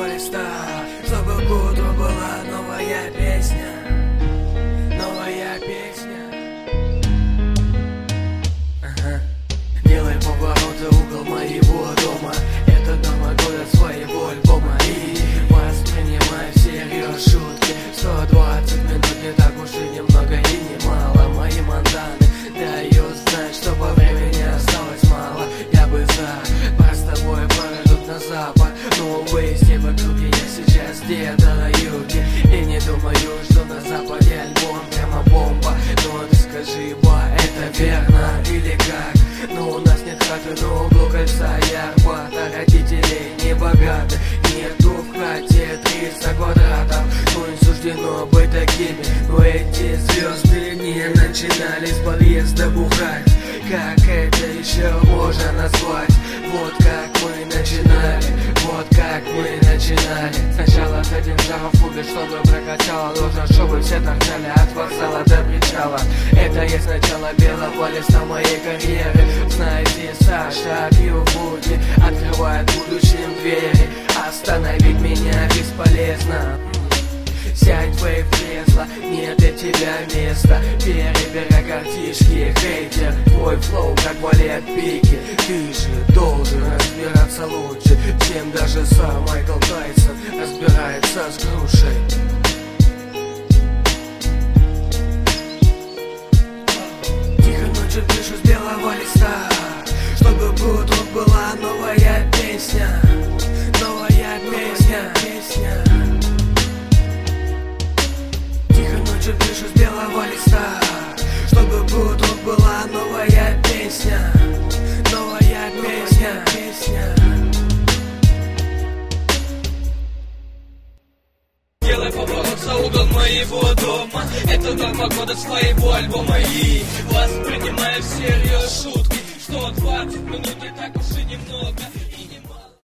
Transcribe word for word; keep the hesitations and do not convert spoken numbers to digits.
белого листа, чтобы к утру была новая песня, новая песня. Ага. Делай повороты, угол моего дома, это дома года своего альбома. И воспринимай всерьез шутки. Сто двадцать минут не так уж и немного и не мало. Мои манданы дают знать, что по времени осталось мало. Я бы за пар с тобой пройдут на запад, но увы, с вокруг я сейчас где-то на юге. И не думаю, что на западе альбом прямо бомба. Но ты скажи, ба, это верно или как? Но у нас нет хаты на углу кольца и Арбата. Родителей не богаты, нету в хате триста квадратов. Ну и суждено быть такими, но эти звезды не начинали с подъезда бухать. Как это еще можно назвать? Вот как мы начинали, вот как мы начинали. Сначала хотим шага в клубе, чтобы прокачало. Нужно, чтобы все торчали от вокзала до причала. Это есть начало белого листа моей карьеры. Знаете, Саша Пьювуди открывает будущим двери. Остановить меня бесполезно. Сядь в вейв кресло, нет для тебя места. Перебирай картишки, хейтер. Твой флоу как валет пики. Ты же должен разбираться лучше, чем даже сам Майкл Тайсон разбирается с грушей. Тихо ночью пишу с белого листа, чтобы к утру была новая песня, новая песня, песня. Пишу с белого листа, чтобы к утру была новая песня, новая песня, песня. Делай поворот за угол моего дома, это норма года своего альбома. И воспринимай всерьез шутки, что двадцать минут не так уж и немного.